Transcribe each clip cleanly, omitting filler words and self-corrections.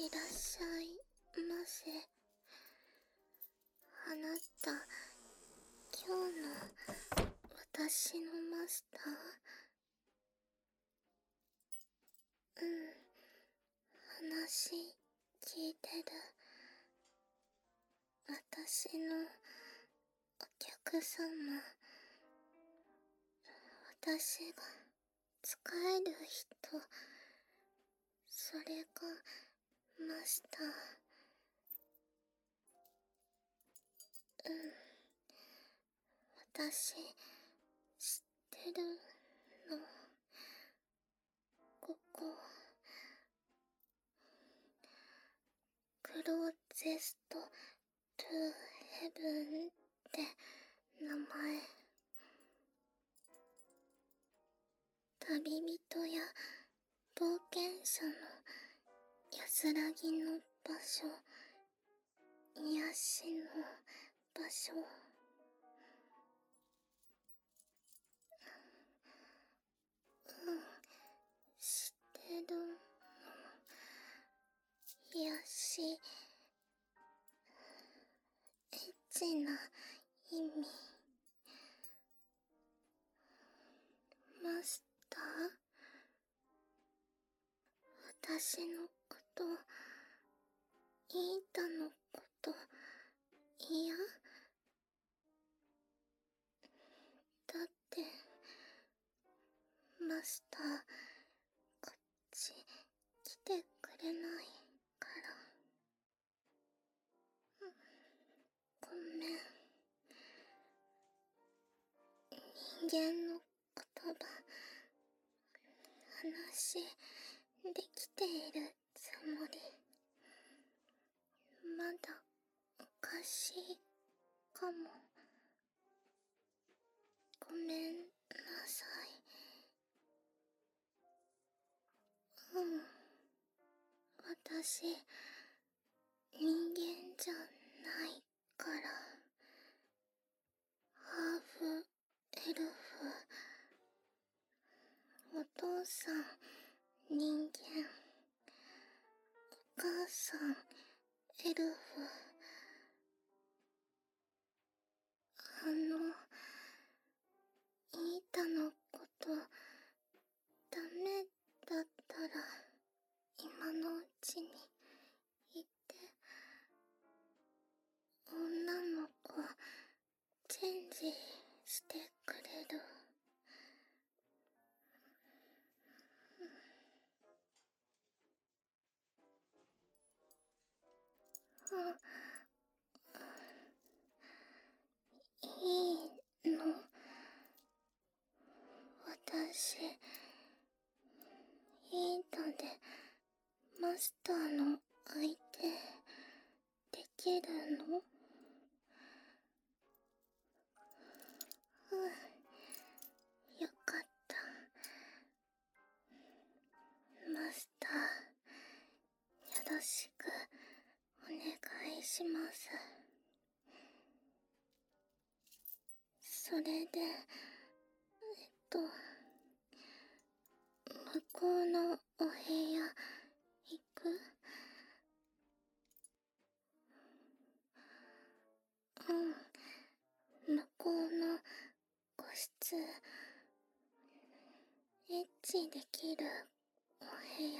いらっしゃいませ。あなた、今日の私のマスター？話聞いてる。私のお客様。私が使える人、それがマスター。私、知ってるの。ここ、クローゼストトゥヘブンって名前。旅人や冒険者の安らぎの場所、癒しの場所。知ってるの。癒し、エッチな意味。マスター？私のこと、イータのこと、嫌？だって、マスター、こっち来てくれないから。ごめん。人間の言葉、話できているつもり。まだおかしいかも。ごめんなさい。私、人間じゃないから。ハーフエルフ。お父さん、人間。お母さん、エルフ。イータのこと、ダメだったら、今のうちに言って、女の子、チェンジしてくれる？いいの？私、イータでマスターの相手できるの？よかった。マスター、よろしくお願いします。それで、向こうのお部屋、行く？向こうの個室、エッチできるお部屋。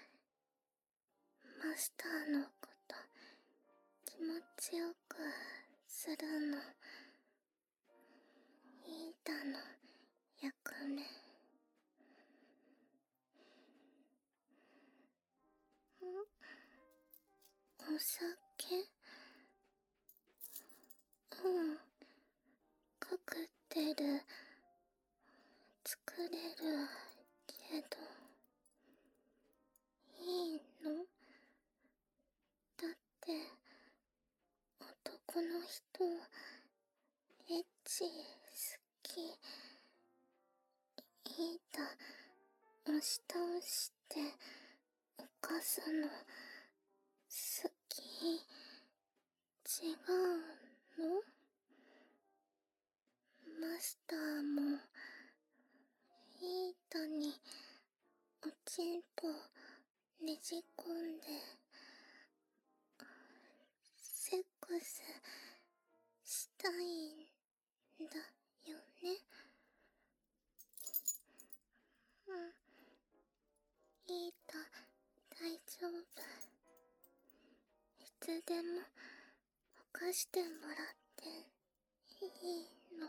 マスターのこと気持ちよくするの。イータの役目。お酒？カクテル作れるけど、いいの？だって男の人、エッチ好き。イータ押し倒して犯すの好き？違うの？マスターもイータにおちんぽねじ込んでクスしたいんだよね。いいだ、大丈夫。いつでもほかしてもらっていいの。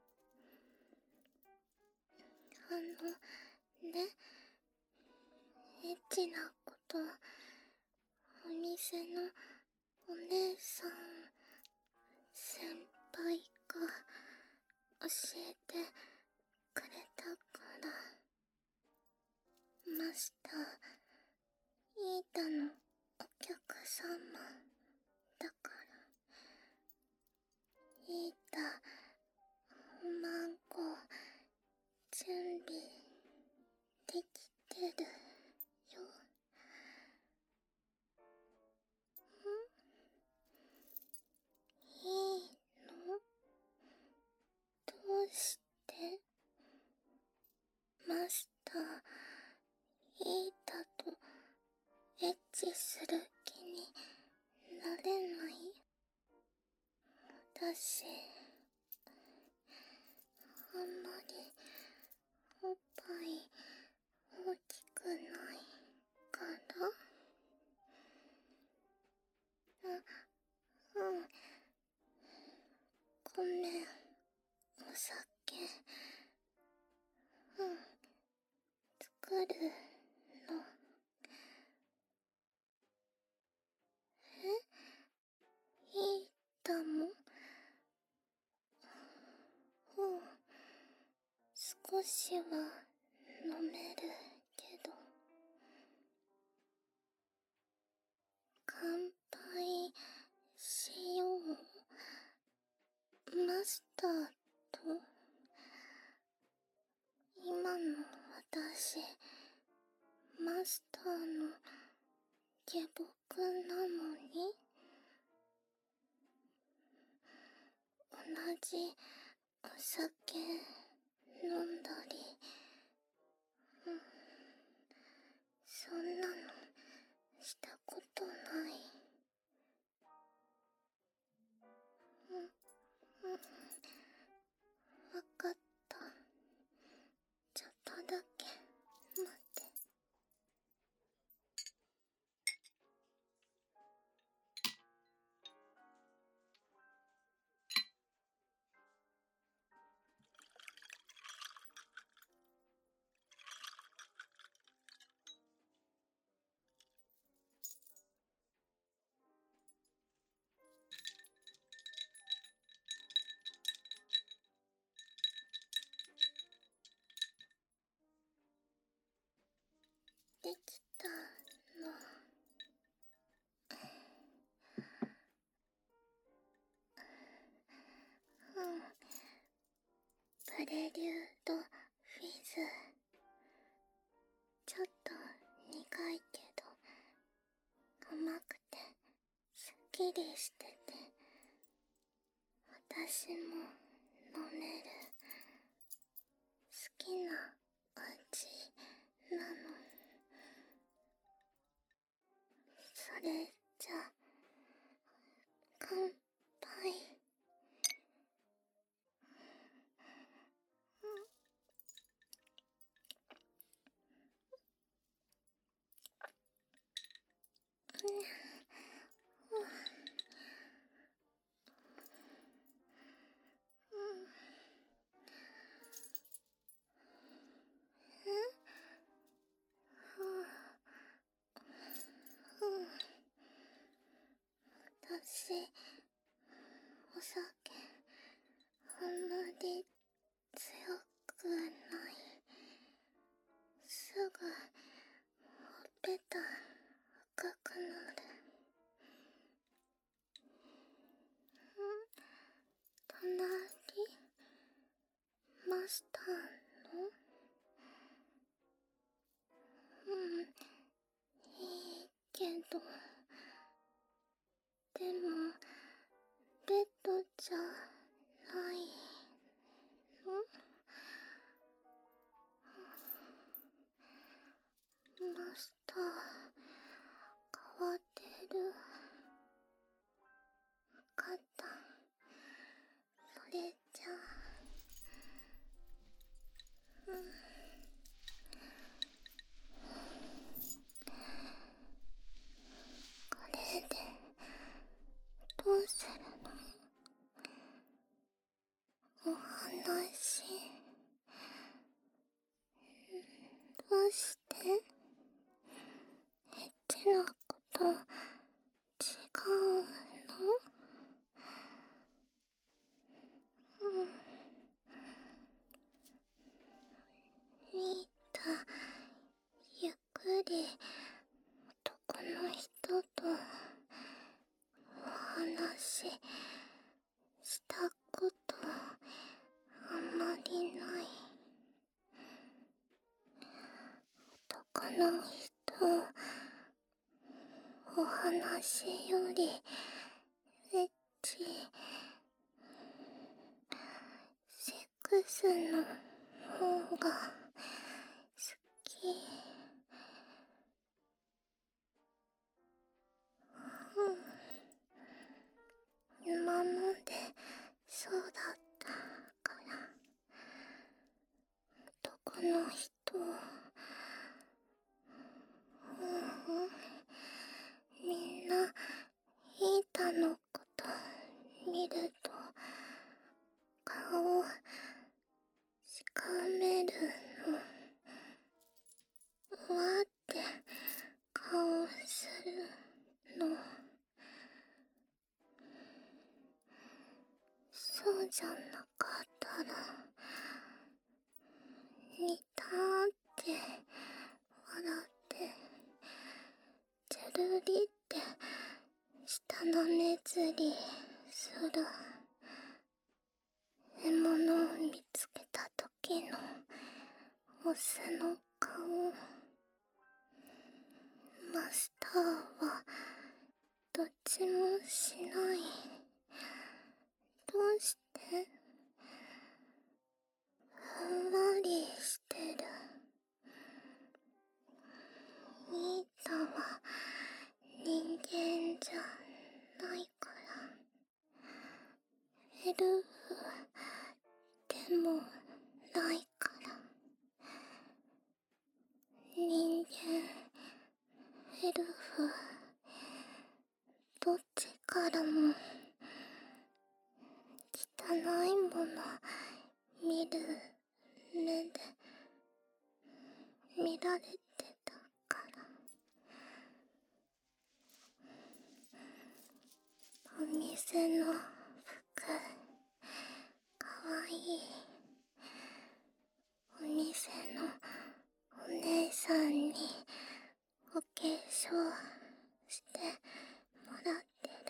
ね、エッチなことお店のお姉さん先輩が教えてくれたからました。イータのお客様だから。イータ、おまんこ準備できてるよ。いいの？どうしてマスター、イータとエッチする気になれない？私、あんまりおっぱい大きくないから？ごめん、お酒、作るの。いいだも？少しは飲めるけど。乾杯しよう。マスターと。今の私、マスターの下僕なのに、同じお酒飲んだり、そんなのしたことない。わかった。ちょっとだけ待って。できたの。プレリュードフィズ。ちょっと苦いけど甘くてすっきりしてて、私も飲める好きな味なの。それじゃ乾杯。私、お酒あんまり強くない。すぐほっぺた赤くなる。隣？マスターの？いいけど。でも、ベッドじゃないの？マスター、変わってる。 かった。それじゃあ、これでどうするの？お話。どうしてエッチなこと違うの？みーた、ゆっくり男の人とお話したことあんまりない。男の人お話よりエッチ、セックスの方が好き。今までそうだったから男の人みんなイータのこと見ると顔しかめるの。わーって顔するの。そうじゃなかったらにたーって笑ってジャルリって舌のねずりする。獲物を見つけた時のオスの顔。マスターはどっちもしない。どうして？ふんわりしてる。ミータは人間じゃないから。エルフでもないから。人間、エルフ、どっちからも汚いもの見る目で見られてたから。お店の服かわいい。お店のお姉さんにお化粧してもらってる。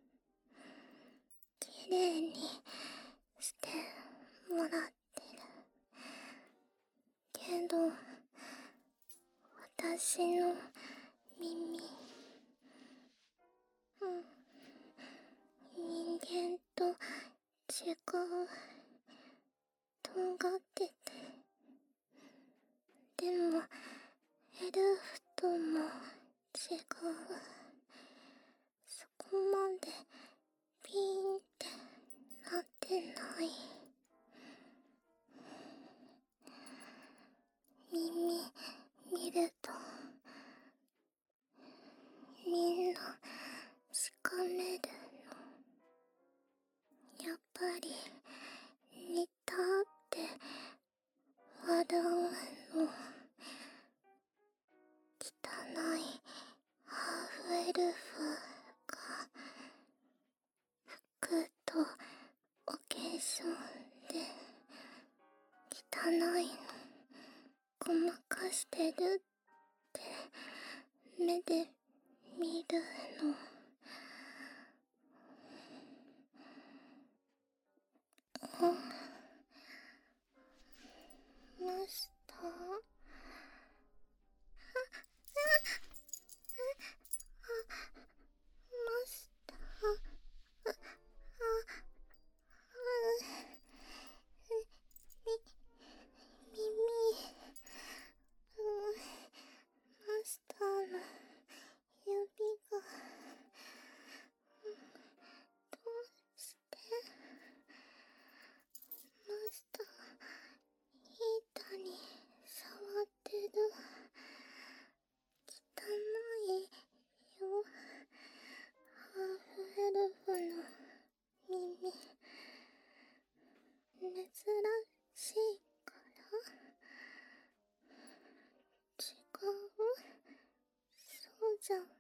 きれいにしてもらってる。けど私の耳、人間と違う。とんがってて。でもエルフとも違う。そこまでピーンってなってない。耳見るとみんなしかめるの。やっぱり似たって笑うの。 じゃない。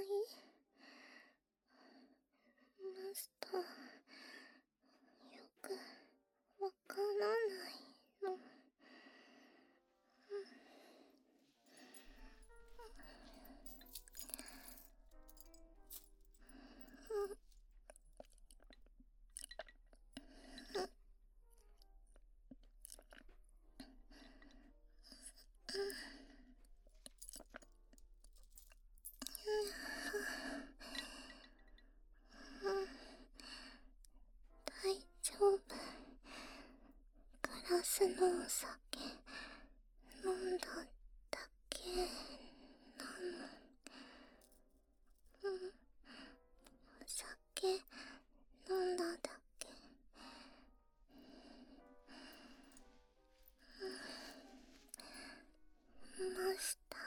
マスター、よくわからないの。大丈夫。グラスのお酒飲んだだけなの。お酒飲んだだけ。マスタ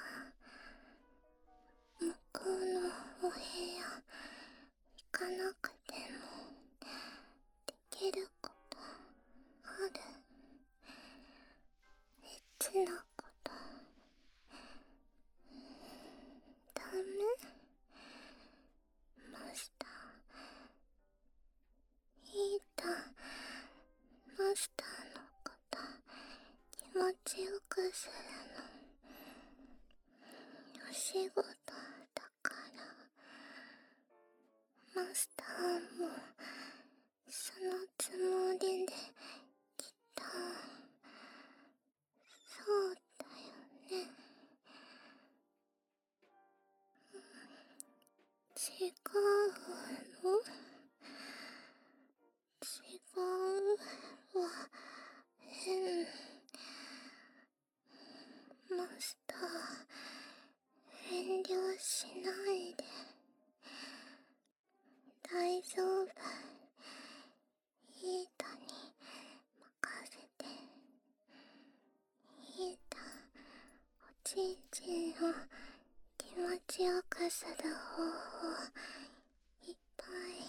ー、向こうのお部屋行かなくてもできることある？エッチなことダメ？マスター、いいだ。マスターのこと気持ちよくするのお仕事だから。マスターもそのつもりで来た。そうだよね。違うの？違うわ。変。マスター、遠慮しないで。大丈夫。イータに任せて。イータ、おちんちんを気持ちよくする方法いっぱい